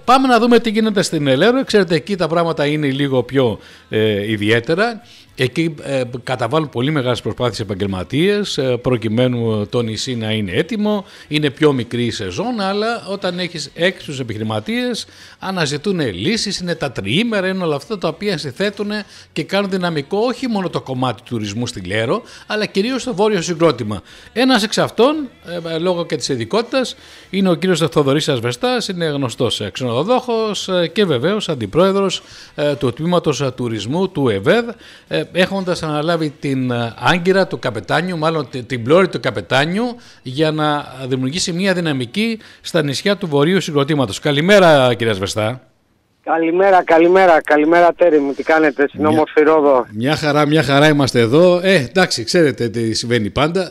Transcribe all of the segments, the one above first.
Πάμε να δούμε τι γίνεται στην Ελέρο. Ξέρετε, εκεί τα πράγματα είναι λίγο πιο ιδιαίτερα. Εκεί καταβάλουν πολύ μεγάλες προσπάθειες επαγγελματίες προκειμένου το νησί να είναι έτοιμο. Είναι πιο μικρή η σεζόν, αλλά όταν έχεις έξυπνους επιχειρηματίες αναζητούν λύσεις. Είναι τα τριήμερα, είναι όλα αυτά τα οποία συνθέτουν και κάνουν δυναμικό όχι μόνο το κομμάτι του τουρισμού στη Λέρο, αλλά κυρίως το βόρειο συγκρότημα. Ένας εξ αυτών, λόγω και της ειδικότητας, είναι ο κύριος Θοδωρής Ασβεστάς, είναι γνωστός ξενοδοχός και βεβαίως αντιπρόεδρος του τμήματος τουρισμού του ΕΒΕΔ, έχοντας αναλάβει την άγκυρα του καπετάνιου, μάλλον την πλώρη του καπετάνιου, για να δημιουργήσει μια δυναμική στα νησιά του βορείου συγκροτήματος. Καλημέρα, κύριε Ασβεστά. Καλημέρα Τέρι μου, τι κάνετε στην όμορφη Ρόδο? Μια χαρά είμαστε εδώ. Εντάξει, ξέρετε τι συμβαίνει πάντα.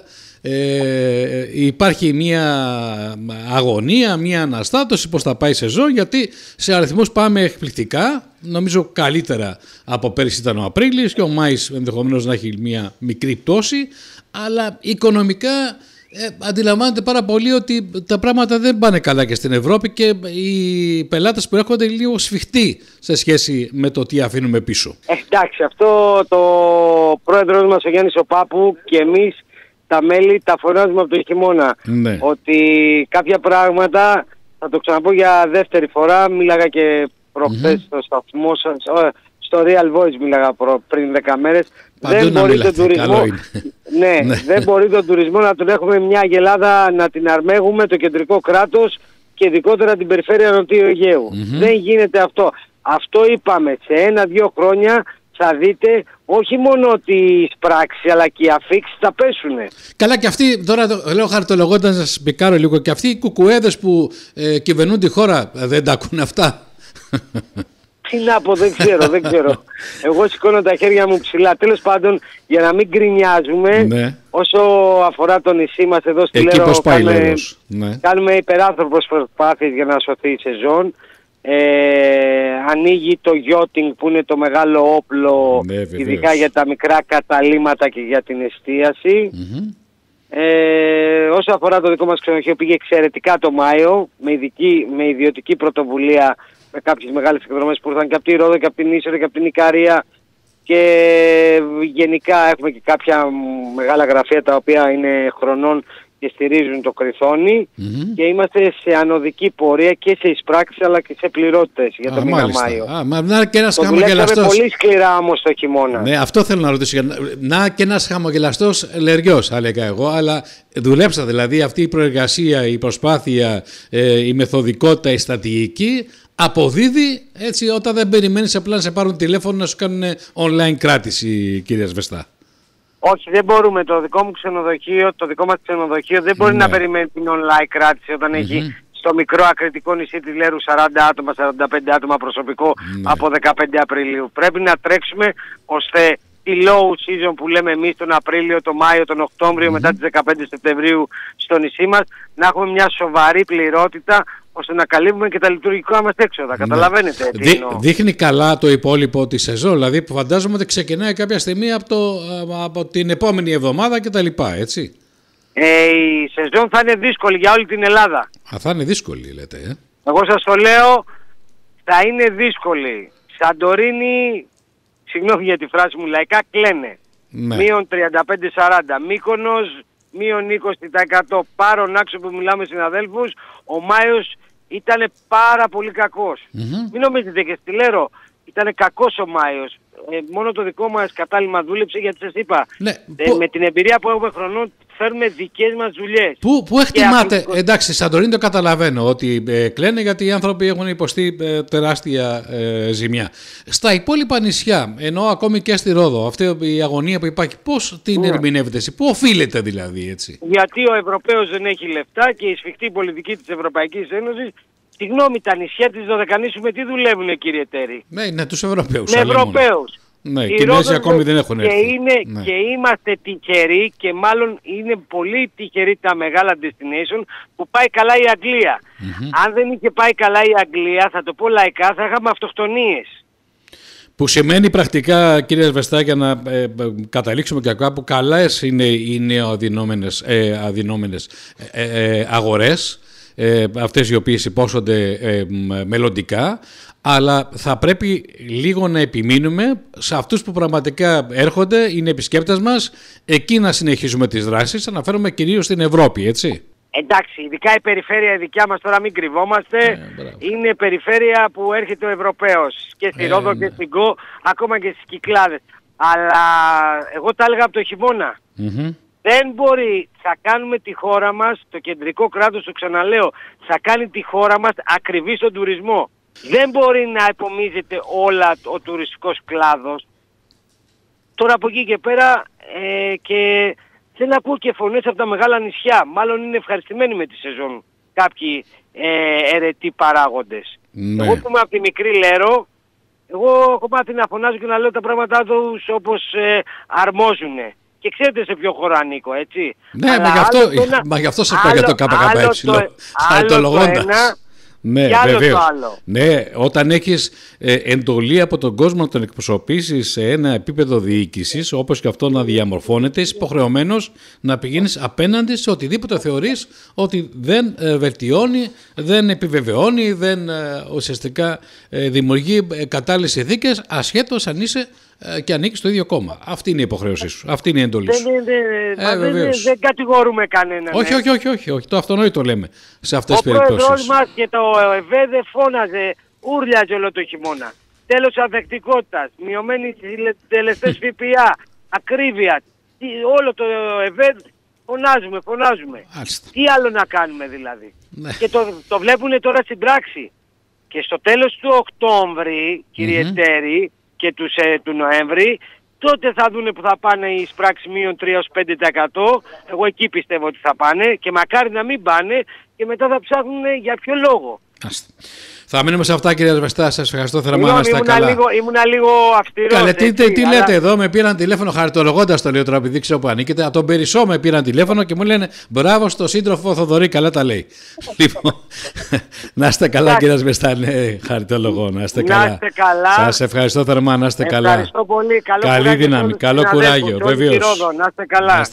Υπάρχει μια αγωνία, μια αναστάτωση πώς θα πάει η σεζόν, γιατί σε αριθμούς πάμε εκπληκτικά. Νομίζω καλύτερα από πέρυσι ήταν ο Απρίλης και ο Μάης ενδεχομένως να έχει μια μικρή πτώση, αλλά οικονομικά αντιλαμβάνεται πάρα πολύ ότι τα πράγματα δεν πάνε καλά και στην Ευρώπη και οι πελάτες που έρχονται λίγο σφιχτοί σε σχέση με το τι αφήνουμε πίσω. Εντάξει, αυτό το πρόεδρος μας ο Γιάννης ο Πάπου και εμείς τα μέλη τα φωνάζουμε από το χειμώνα. Ναι. Ότι κάποια πράγματα, θα το ξαναπώ για δεύτερη φορά, μίλαγα και προχθές στο σταθμό σας, στο Real Voice μίλαγα πριν 10 μέρες. Δεν μπορεί τον τουρισμό, δεν μπορεί τον τουρισμό να τον έχουμε μια αγελάδα, να την αρμέγουμε το κεντρικό κράτος και ειδικότερα την περιφέρεια Νοτιού Αιγαίου. Δεν γίνεται αυτό. Αυτό είπαμε, σε 1-2 χρόνια θα δείτε όχι μόνο ότι οι πράξεις αλλά και οι αφίξεις θα πέσουνε. Καλά, και αυτοί, τώρα λέω χαρτολογώντας, να σας πικάρω λίγο, και αυτοί οι κουκουέδες που κυβερνούν τη χώρα δεν τα ακούν αυτά? Τι να πω, δεν ξέρω. Εγώ σηκώνω τα χέρια μου ψηλά. Τέλος πάντων, για να μην γκρινιάζουμε, όσο αφορά το νησί μας εδώ στη Λέρο, κάνουμε υπεράνθρωπες προσπάθειες για να σωθεί η σεζόν. Ανοίγει το yachting που είναι το μεγάλο όπλο, ειδικά για τα μικρά καταλύματα και για την εστίαση. Όσο αφορά το δικό μας ξενοδοχείο, πήγε εξαιρετικά το Μάιο με ιδιωτική πρωτοβουλία, με κάποιες μεγάλες εκδρομές που ήρθαν και από τη Ρόδο και από την Ίσσερο και από την Ικαρία, και γενικά έχουμε και κάποια μεγάλα γραφεία τα οποία είναι χρονών και στηρίζουν το Κρυθόνι, και είμαστε σε ανωδική πορεία και σε εισπράξεις αλλά και σε πληρώτες για το μήνα Μάιο. Το δουλέψαμε πολύ σκληρά όμως το χειμώνα. Ναι, αυτό θέλω να ρωτήσω. Να και ένας χαμογελαστός λεριός, θα έλεγα εγώ, αλλά δουλέψατε, δηλαδή αυτή η προεργασία, η προσπάθεια, η μεθοδικότητα, η στρατηγική αποδίδει, έτσι, όταν δεν περιμένεις απλά να σε πάρουν τηλέφωνο να σου κάνουν online κράτηση, κύριε Ασβεστά? Όχι, δεν μπορούμε. Το δικό μας ξενοδοχείο δεν μπορεί να περιμένει την online κράτηση όταν έχει στο μικρό ακριτικό νησί της Λέρου 40 άτομα, 45 άτομα προσωπικό από 15 Απριλίου. Πρέπει να τρέξουμε ώστε τη low season που λέμε εμείς τον Απρίλιο, τον Μάιο, τον Οκτώβριο, μετά τις 15 Σεπτεμβρίου στο νησί μας, να έχουμε μια σοβαρή πληρότητα ώστε να καλύψουμε και τα λειτουργικά μας έξοδα. Καταλαβαίνετε τι εννοώ? Δείχνει καλά το υπόλοιπο της σεζόν, δηλαδή που φαντάζομαι ότι ξεκινάει κάποια στιγμή από την επόμενη εβδομάδα κτλ. Έτσι. Η σεζόν θα είναι δύσκολη για όλη την Ελλάδα. Θα είναι δύσκολη, λέτε? Εγώ σας το λέω, θα είναι δύσκολη. Σαντορίνη, συγγνώμη για τη φράση μου, λαϊκά κλαίνε. Μείον 35-40. Μύκονος, μείον 20%. Πάρον άξιο που μιλάμε συναδέλφους, ο Μάιος ήταν πάρα πολύ κακός. Μην νομίζετε, και στη Λέρο ήταν κακός ο Μάιος. Μόνο το δικό μας κατάλημα δούλεψε, γιατί σας είπα, με την εμπειρία που έχουμε χρονών φέρνουμε δικές μας δουλειές. Πού εκτιμάτε, εντάξει, Σαντορίνη το καταλαβαίνω ότι κλαίνε γιατί οι άνθρωποι έχουν υποστεί τεράστια ζημιά. Στα υπόλοιπα νησιά, ενώ ακόμη και στη Ρόδο, αυτή η αγωνία που υπάρχει, πώς την ερμηνεύετε εσύ, πού οφείλεται δηλαδή, έτσι? Γιατί ο Ευρωπαίος δεν έχει λεφτά και η σφιχτή πολιτική της Ευρωπαϊκής Ένωσης. Συγγνώμη, τα νησιά της Δωδεκανήσου με τι δουλεύουν, κύριε Τέρι? Ναι, τους Ευρωπαίους. Με Ευρωπαίους. Ναι, οι Κινέζοι ακόμη δεν έχουν έρθει. Και είμαστε τυχεροί, και μάλλον είναι πολύ τυχεροί τα μεγάλα destination που πάει καλά η Αγγλία. Αν δεν είχε πάει καλά η Αγγλία, θα το πω λαϊκά, θα είχαμε αυτοκτονίες. Που σημαίνει πρακτικά, κύριε Ασβεστά, για να καταλήξουμε και κάπου, καλές είναι οι νεοαδυνόμενες αγορές. αυτές οι οποίες υπόσχονται μελλοντικά, αλλά θα πρέπει λίγο να επιμείνουμε σε αυτούς που πραγματικά έρχονται, είναι επισκέπτες μας, εκεί να συνεχίσουμε τις δράσεις, αναφέρομαι κυρίως στην Ευρώπη, έτσι. Εντάξει, ειδικά η περιφέρεια δικιά μας, τώρα μην κρυβόμαστε, είναι περιφέρεια που έρχεται ο Ευρωπαίος και στη Ρόδο και στην Κο, ακόμα και στις Κυκλάδες. Αλλά εγώ τα έλεγα από το χειμώνα. Δεν μπορεί, θα κάνουμε τη χώρα μας, το κεντρικό κράτος, το ξαναλέω, θα κάνει τη χώρα μας ακριβή στον τουρισμό. Δεν μπορεί να επομίζεται όλα ο τουριστικός κλάδος. Τώρα από εκεί και πέρα και θέλω να ακούω και φωνές από τα μεγάλα νησιά. Μάλλον είναι ευχαριστημένοι με τη σεζόν κάποιοι αιρετοί παράγοντες. Ναι. Εγώ που είμαι από τη μικρή Λέρο, εγώ έχω μάθει να φωνάζω και να λέω τα πράγματά τους όπως αρμόζουνε. Και ξέρετε σε ποιο χώρο ανήκω, έτσι. Ναι, μα γι' αυτό σας πω για το ΚΚΕ. Χαριτολογώντας. Ναι, βεβαίως. Ναι, όταν έχεις εντολή από τον κόσμο να τον εκπροσωπήσεις σε ένα επίπεδο διοίκησης, όπως και αυτό να διαμορφώνεται, είσαι υποχρεωμένος να πηγαίνεις απέναντι σε οτιδήποτε θεωρείς ότι δεν βελτιώνει, δεν επιβεβαιώνει, δεν ουσιαστικά δημιουργεί κατάλληλες συνθήκες, ασχέτως αν είσαι και ανήκεις στο ίδιο κόμμα. Αυτή είναι η υποχρέωσή σου. Αυτή είναι η εντολή σου. Δεν κατηγορούμε κανέναν. Όχι. Το αυτονόητο λέμε σε αυτές τις περιπτώσεις. Ο πρόεδρος μας και το ΕΒΕ δεν φώναζε, ούρλιαζε όλο το χειμώνα. Τέλος ανθεκτικότητας, μειωμένοι τελεστές ΦΠΑ, ακρίβεια. Όλο το ΕΒΕ φωνάζουμε. Άλιστα. Τι άλλο να κάνουμε δηλαδή. Ναι. Και το βλέπουν τώρα στην πράξη. Και στο τέλος του Οκτώβρη, κύριε Τέρη, και του Νοέμβρη, τότε θα δούνε που θα πάνε οι εισπράξεις μείον 3-5%. Εγώ εκεί πιστεύω ότι θα πάνε και μακάρι να μην πάνε και μετά θα ψάχνουν για ποιο λόγο. Θα μείνουμε σε αυτά, κύριε Ασβεστά. Σας ευχαριστώ θερμά. Να είστε καλά. Ήμουνα λίγο αυστηρός. Καλέ, τι λέτε εδώ, με πήραν τηλέφωνο χαριτολογώντας το, λέω τώρα, επειδή ξέρω που ανήκετε. Από τον Περισσό με πήραν τηλέφωνο και μου λένε μπράβο στο σύντροφο Θοδωρή, καλά τα λέει. Λοιπόν, να είστε καλά, κύριε Ασβεστά. Ναι, χαριτολογώ, να είστε καλά. Σας ευχαριστώ θερμά, να είστε καλά. Ευχαριστώ πολύ. Καλή δύναμη, καλό κουράγιο. Βεβαίως. Να είστε καλά.